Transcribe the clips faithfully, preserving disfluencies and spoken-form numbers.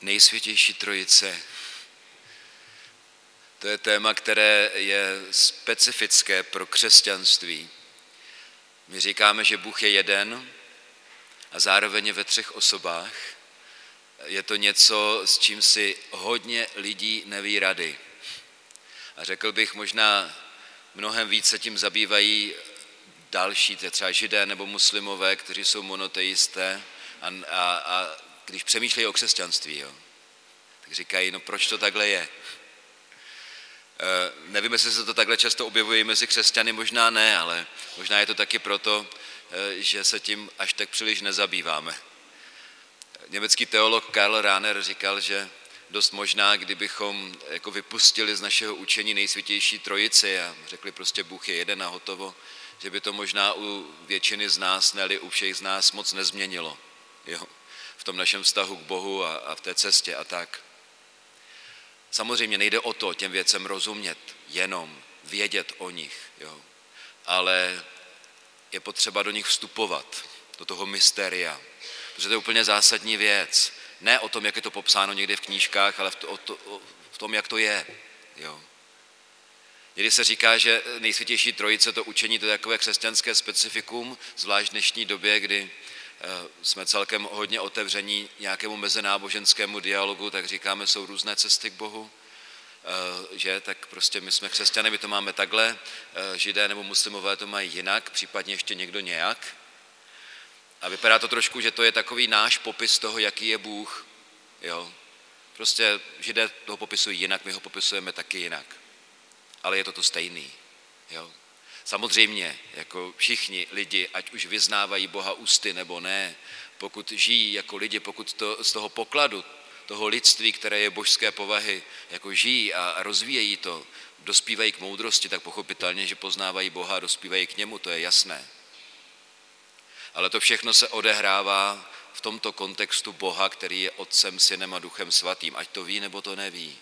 Nejsvětější trojice. To je téma, které je specifické pro křesťanství. My říkáme, že Bůh je jeden a zároveň je ve třech osobách. Je to něco, s čím si hodně lidí neví rady. A řekl bych, možná mnohem více tím zabývají další, třeba Židé nebo muslimové, kteří jsou monoteisté a, a, a když přemýšlejí o křesťanství, jo, tak říkají, no proč to takhle je? E, nevím, jestli se to takhle často objevuje mezi křesťany, možná ne, ale možná je to taky proto, e, že se tím až tak příliš nezabýváme. Německý teolog Karl Rahner říkal, že dost možná, kdybychom jako vypustili z našeho učení nejsvětější trojici a řekli prostě Bůh je jeden a hotovo, že by to možná u většiny z nás, ne-li u všech z nás moc nezměnilo. Jo? V tom našem vztahu k Bohu a, a v té cestě a tak. Samozřejmě nejde o to těm věcem rozumět, jenom vědět o nich, jo? Ale je potřeba do nich vstupovat, do toho mystéria, protože to je úplně zásadní věc. Ne o tom, jak je to popsáno někde v knížkách, ale v, to, o to, o, v tom, jak to je. Jo? Někdy se říká, že nejsvětější trojice, to učení, to je takové křesťanské specifikum, zvlášť v dnešní době, kdy jsme celkem hodně otevření nějakému mezináboženskému dialogu, tak říkáme, jsou různé cesty k Bohu, že tak prostě my jsme křesťané, my to máme takhle, Židé nebo muslimové to mají jinak, případně ještě někdo nějak. A vypadá to trošku, že to je takový náš popis toho, jaký je Bůh. Jo? Prostě Židé toho popisují jinak, my ho popisujeme taky jinak. Ale je to to stejný. Jo? Samozřejmě, jako všichni lidi, ať už vyznávají Boha ústy nebo ne, pokud žijí jako lidi, pokud to, z toho pokladu, toho lidství, které je božské povahy, jako žijí a rozvíjejí to, dospívají k moudrosti, tak pochopitelně, že poznávají Boha a dospívají k němu, to je jasné. Ale to všechno se odehrává v tomto kontextu Boha, který je Otcem, Synem a Duchem Svatým, ať to ví nebo to neví.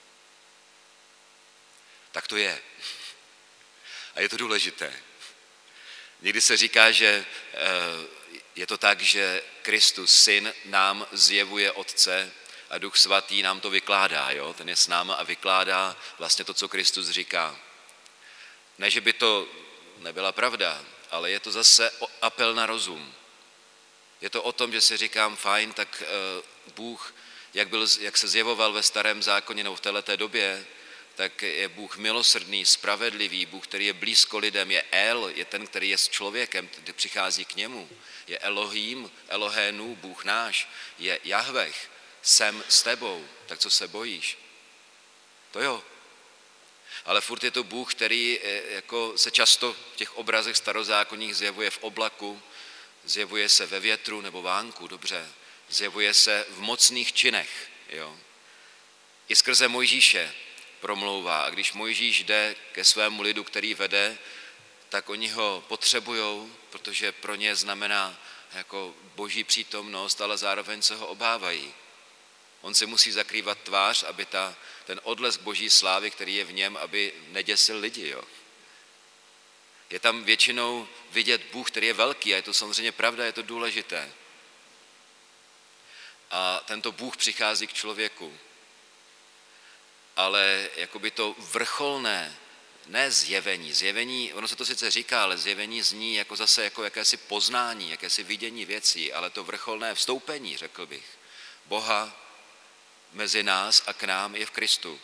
Tak to je. A je to důležité. Někdy se říká, že je to tak, že Kristus, Syn, nám zjevuje Otce a Duch Svatý nám to vykládá. Jo? Ten je s náma a vykládá vlastně to, co Kristus říká. Ne, že by to nebyla pravda, ale je to zase apel na rozum. Je to o tom, že si říkám, fajn, tak Bůh, jak, byl, jak se zjevoval ve starém zákoně nebo v této době, tak je Bůh milosrdný, spravedlivý, Bůh, který je blízko lidem, je El, je ten, který je s člověkem, který přichází k němu. Je Elohim, Elohénu, Bůh náš, je Jahveh, jsem s tebou, tak co se bojíš? To jo. Ale furt je to Bůh, který jako se často v těch obrazech starozákonních zjevuje v oblaku, zjevuje se ve větru nebo vánku, dobře, zjevuje se v mocných činech, jo. I skrze Mojžíše promlouvá a když Mojžíš jde ke svému lidu, který vede, tak oni ho potřebujou, protože pro ně znamená jako boží přítomnost, ale zároveň se ho obávají. On si musí zakrývat tvář, aby ta, ten odlesk boží slávy, který je v něm, aby neděsil lidi. Jo. Je tam většinou vidět Bůh, který je velký a je to samozřejmě pravda, je to důležité. A tento Bůh přichází k člověku. Ale jakoby to vrcholné, ne zjevení, zjevení, ono se to sice říká, ale zjevení zní jako zase jako jakési poznání, jakési vidění věcí, ale to vrcholné vstoupení, řekl bych, Boha mezi nás a k nám je v Kristu.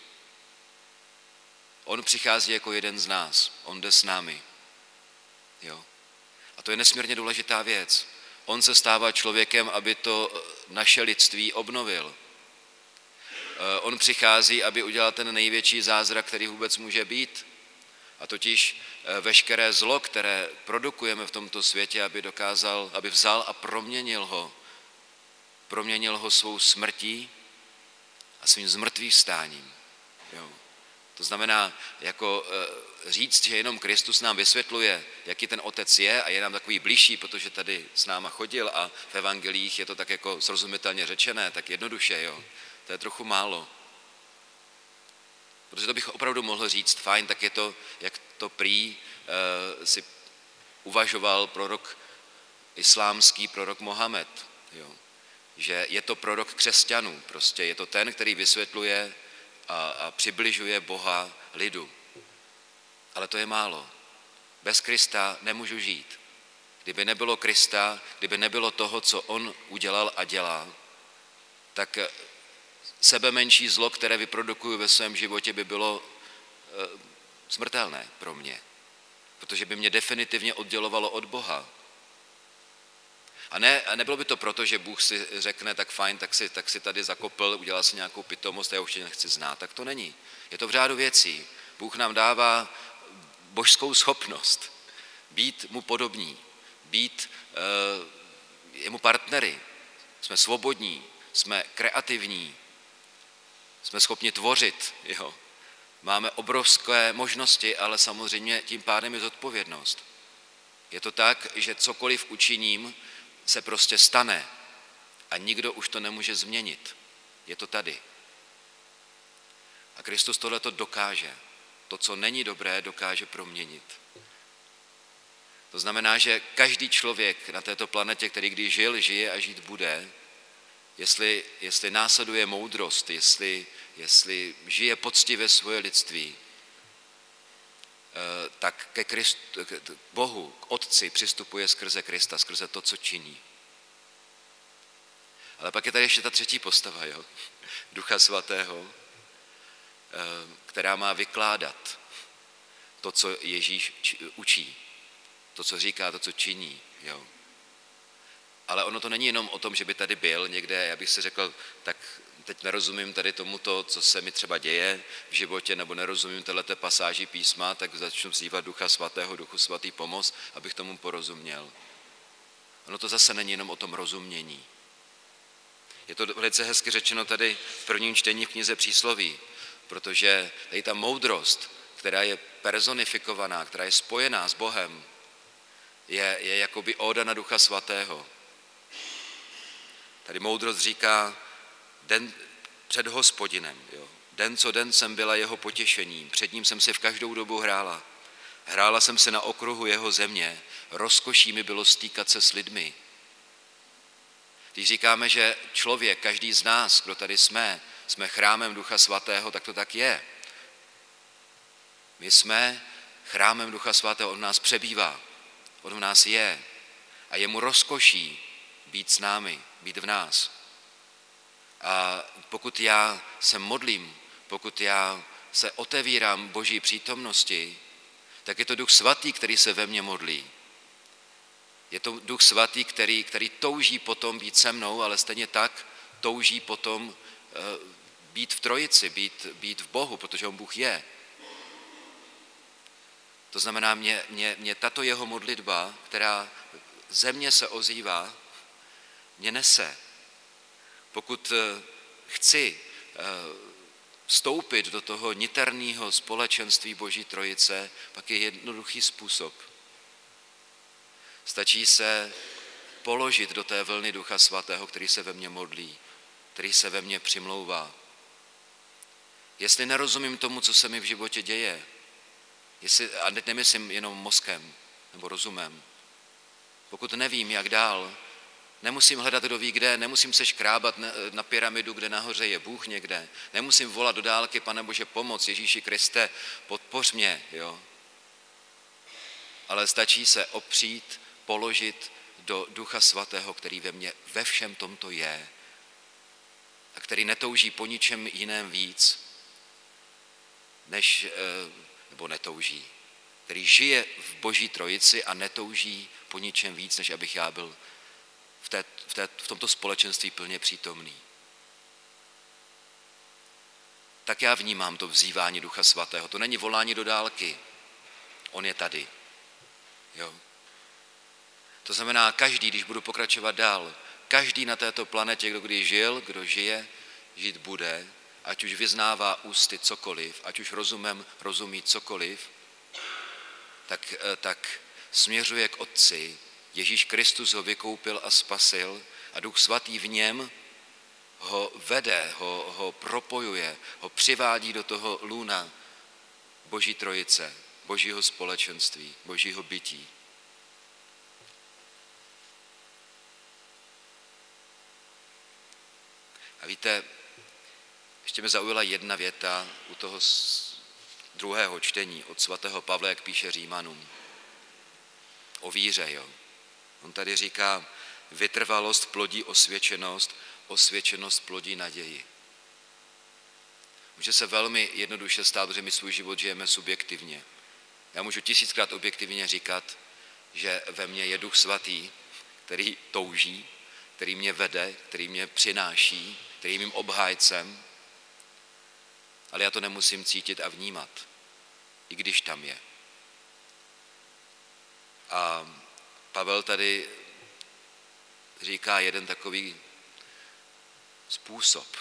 On přichází jako jeden z nás, on jde s námi. Jo. A to je nesmírně důležitá věc. On se stává člověkem, aby to naše lidství obnovil. On přichází, aby udělal ten největší zázrak, který vůbec může být. A totiž veškeré zlo, které produkujeme v tomto světě, aby dokázal, aby vzal a proměnil ho. Proměnil ho svou smrtí a svým zmrtvývstáním. Jo. To znamená, jako říct, že jenom Kristus nám vysvětluje, jaký ten Otec je a je nám takový blížší, protože tady s náma chodil a v evangelích je to tak jako srozumitelně řečené, tak jednoduše, jo. To je trochu málo. Protože to bych opravdu mohl říct, fajn, tak je to, jak to prý e, si uvažoval prorok islámský, prorok Mohamed. Jo. že je to prorok křesťanů, prostě je to ten, který vysvětluje a, a přibližuje Boha lidu. Ale to je málo. Bez Krista nemůžu žít. Kdyby nebylo Krista, kdyby nebylo toho, co on udělal a dělá, tak sebemenší zlo, které vyprodukuju ve svém životě, by bylo e, smrtelné pro mě, protože by mě definitivně oddělovalo od Boha. A, ne, a nebylo by to proto, že Bůh si řekne, tak fajn, tak si, tak si tady zakopl, udělal si nějakou pitomost a já už tě nechci znát. Tak to není. Je to v řádu věcí. Bůh nám dává božskou schopnost být mu podobní, být e, jemu partnery. Jsme svobodní, jsme kreativní, jsme schopni tvořit. Jo. Máme obrovské možnosti, ale samozřejmě tím pádem je zodpovědnost. Je to tak, že cokoliv učiním, se prostě stane a nikdo už to nemůže změnit. Je to tady. A Kristus tohleto dokáže. To, co není dobré, dokáže proměnit. To znamená, že každý člověk na této planetě, který když žil, žije a žít bude, jestli, jestli následuje moudrost, jestli, jestli žije poctivě svoje lidství, tak ke Kristu, k Bohu, k Otci přistupuje skrze Krista, skrze to, co činí. Ale pak je tady ještě ta třetí postava, jo? Ducha Svatého, která má vykládat to, co Ježíš učí, to, co říká, to, co činí. Jo? Ale ono to není jenom o tom, že by tady byl někde, já bych si řekl, tak teď nerozumím tady tomuto, co se mi třeba děje v životě, nebo nerozumím téhleté pasáži písma, tak začnu vzývat Ducha Svatého, Duchu Svatý pomoc, abych tomu porozuměl. Ono to zase není jenom o tom rozumění. Je to velice hezky řečeno tady v prvním čtení v knize Přísloví, protože tady ta moudrost, která je personifikovaná, která je spojená s Bohem, je, je jakoby óda na Ducha Svatého. Tady moudrost říká, den před Hospodinem, jo. Den co den jsem byla jeho potěšením, před ním jsem si v každou dobu hrála. Hrála jsem se na okruhu jeho země, rozkoší mi bylo stýkat se s lidmi. Když říkáme, že člověk, každý z nás, kdo tady jsme, jsme chrámem Ducha Svatého, tak to tak je. My jsme chrámem Ducha Svatého, on v nás přebývá, on v nás je a je mu rozkoší být s námi, být v nás. A pokud já se modlím, pokud já se otevírám Boží přítomnosti, tak je to Duch Svatý, který se ve mně modlí. Je to Duch Svatý, který, který touží potom být se mnou, ale stejně tak touží potom uh, být v Trojici, být, být v Bohu, protože on Bůh je. To znamená, mě, mě, mě tato jeho modlitba, která ze mě se ozývá, mě nese. Pokud chci vstoupit do toho niterného společenství Boží Trojice, pak je jednoduchý způsob. Stačí se položit do té vlny Ducha Svatého, který se ve mně modlí, který se ve mně přimlouvá. Jestli nerozumím tomu, co se mi v životě děje, jestli, a nemyslím jenom mozkem nebo rozumem, pokud nevím, jak dál, nemusím hledat, kdo ví kde, nemusím se škrábat na pyramidu, kde nahoře je Bůh někde, nemusím volat do dálky, Pane Bože, pomoc, Ježíši Kriste, podpoř mě, jo. Ale stačí se opřít, položit do Ducha Svatého, který ve mně ve všem tomto je a který netouží po ničem jiném víc, než, nebo netouží, který žije v Boží Trojici a netouží po ničem víc, než abych já byl v, té, v, té, v tomto společenství plně přítomný. Tak já vnímám to vzývání Ducha Svatého. To není volání do dálky. On je tady. Jo? To znamená, každý, když budu pokračovat dál, každý na této planetě, kdo kdy žil, kdo žije, žít bude, ať už vyznává ústy cokoliv, ať už rozumem rozumí cokoliv, tak, tak směřuje k Otci. Ježíš Kristus ho vykoupil a spasil a Duch Svatý v něm ho vede, ho, ho propojuje, ho přivádí do toho lůna Boží Trojice, Božího společenství, Božího bytí. A víte, ještě mě zaujala jedna věta u toho druhého čtení od svatého Pavla, jak píše Římanům. O víře, jo. On tady říká, vytrvalost plodí osvědčenost, osvědčenost plodí naději. Může se velmi jednoduše stát, že my svůj život žijeme subjektivně. Já můžu tisíckrát objektivně říkat, že ve mně je Duch Svatý, který touží, který mě vede, který mě přináší, který je mým obhájcem, ale já to nemusím cítit a vnímat, i když tam je. A Pavel tady říká jeden takový způsob,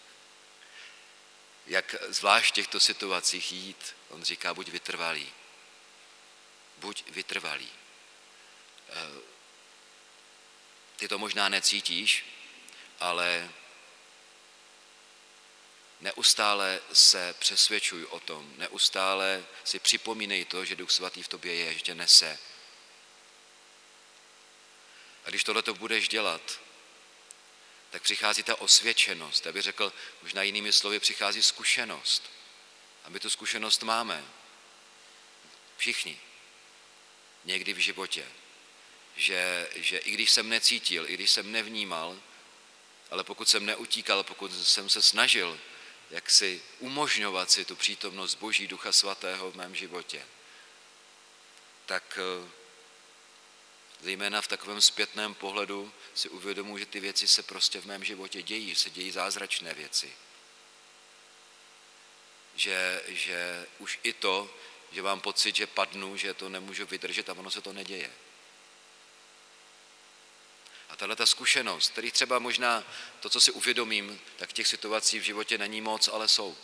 jak zvlášť v těchto situacích jít. On říká, buď vytrvalý. Buď vytrvalý. Ty to možná necítíš, ale neustále se přesvědčuj o tom, neustále si připomínej to, že Duch Svatý v tobě je, že tě nese. A když tohleto budeš dělat, tak přichází ta osvědčenost. Já bych řekl, možná jinými slovy, přichází zkušenost. A my tu zkušenost máme. Všichni. Někdy v životě. Že, že i když jsem necítil, i když jsem nevnímal, ale pokud jsem neutíkal, pokud jsem se snažil, jak si umožňovat si tu přítomnost Boží Ducha Svatého v mém životě, tak zejména v takovém zpětném pohledu si uvědomuji, že ty věci se prostě v mém životě dějí, se dějí zázračné věci. Že, že už i to, že mám pocit, že padnu, že to nemůžu vydržet a ono se to neděje. A tahle ta zkušenost, který třeba možná to, co si uvědomím, tak těch situací v životě není moc, ale jsou.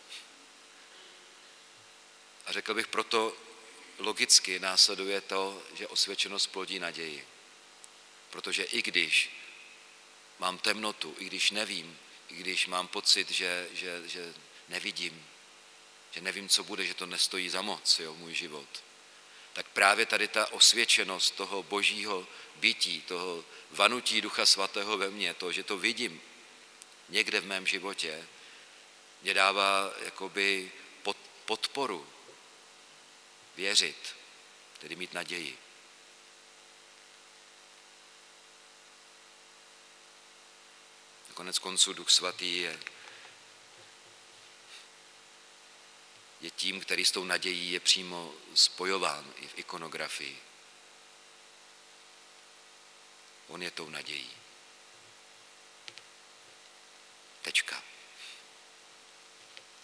A řekl bych, proto logicky následuje to, že osvědčenost plodí naději. Protože i když mám temnotu, i když nevím, i když mám pocit, že, že, že nevidím, že nevím, co bude, že to nestojí za moc, jo, můj život, tak právě tady ta osvědčenost toho božího bytí, toho vanutí Ducha Svatého ve mně, to, že to vidím někde v mém životě, mě dává jakoby podporu věřit, tedy mít naději. Konec konců Duch Svatý je, je tím, který s tou nadějí je přímo spojován i v ikonografii. On je tou nadějí. Tečka.